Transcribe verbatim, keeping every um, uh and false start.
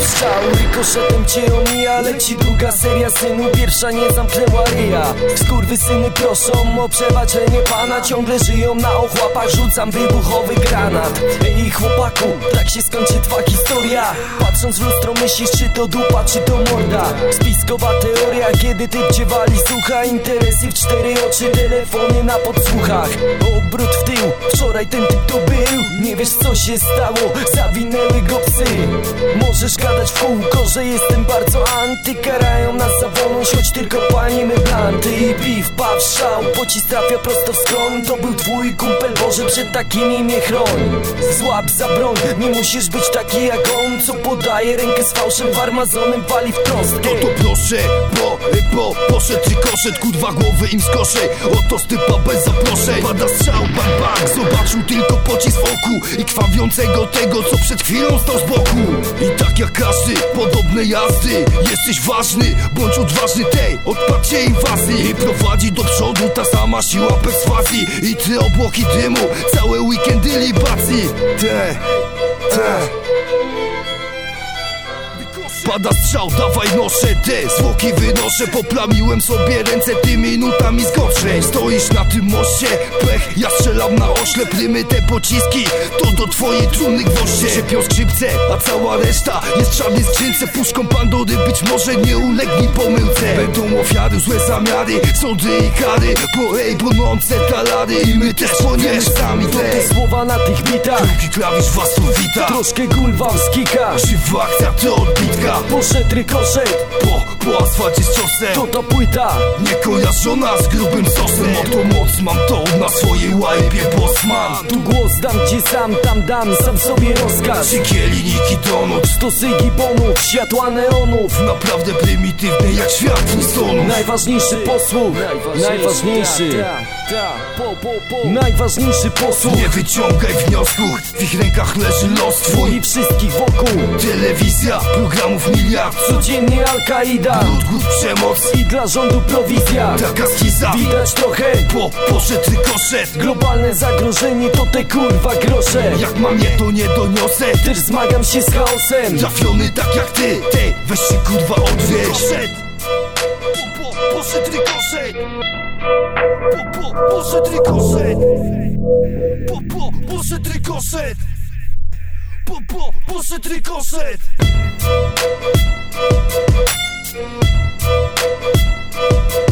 strzał, rykoszetem cię omija. Leci druga seria, synu, pierwsza nie zamknęła ryja. Skurwysyny proszą o przebaczenie pana, ciągle żyją na ochłapach, rzucam wybuchowy granat. Ej chłopaku, tak się skończy twa historia. Patrząc w lustro myślisz, czy to dupa, czy to morda. Spiskowa teoria, kiedy typ cię wali z ucha. Interesy w cztery oczy, telefony na podsłuchach. Obrót w tył, wczoraj ten typ to był. Nie wiesz co się stało, zawinęły go psy. Możesz gadać w kółko, że jestem bardzo anty. Karają nas za wolność, choć tylko palimy blanty. I piw, paw, szał, pocisk trafia prosto w skroń. To był twój kumpel, Boże, przed takimi mnie chroń. Złap za broń, nie musisz być taki jak on, co podaje rękę z fałszem, farmazonem wali w kostkę. To to proszę, bo, bo poszedł rykoszet, kurwa głowy im skoszę. Oto stypa bez zaproszeń. Pada strzał, bang bang, zobaczył tylko pocisk w oku i krwawiącego tego, co przed chwilą stał z boku. I tak jak każdy, podobne jazdy. Jesteś ważny, bądź odważny tej odparcie inwazji. I prowadzi do przodu ta sama siła perswazji. I te obłoki dymu, całe weekendy libacji. Te, te Pada strzał, dawaj noszę te zwłoki wynoszę. Poplamiłem sobie ręce tymi minutami zgorszeń. Stoisz na tym moście, pech, ja strzelam na oślep. Rymy te pociski, to do twojej trumny gwoździe. Szypią skrzypce, a cała reszta jest w czarnej skrzynce. Puszką Pandory, być może nie ulegli pomyłce. Będą ofiary, złe zamiary, sądy i kary. Po ej, brunące talary i my też płoniemy sami. To te słowa na tych bitach, drugi klawisz was tu wita. troszkę gulwa wskika, żywa akcja to odbitka. Poszedł rykoszet, po, po asfalcie z ciosem. to ta płyta Niekojarzona z grubym sosem. Oto moc mam to na swojej łajbie, boss mam. Tu głos dam ci sam, tam dam, sam sobie rozkaz. Szykie linijki donut, Stosy giponów, światła neonów. naprawdę prymitywne jak świat Flintstone'ów. Najważniejszy posłuch, najważniejszy Najważniejszy posłuch. Nie wyciągaj wniosków, w ich rękach leży los twój. I wszystkich wokół, Telewizja, programów miliard. codziennie Al-Kaida, Lud, głód, przemoc i dla rządu prowizja. taka skiza, Widać trochę, po, poszedł rykoszet. globalne zagrożenie to te kurwa grosze. Jak mam je, to nie doniosę. Też zmagam się z chaosem. Trafiony tak jak ty, ty, weź się kurwa odwieź. Poszedł, po, po, poszedł rykoszet. Po, po, poszedł rykoszet. Po, po, poszedł rykoszet. Po, po, poszedł rykoszet.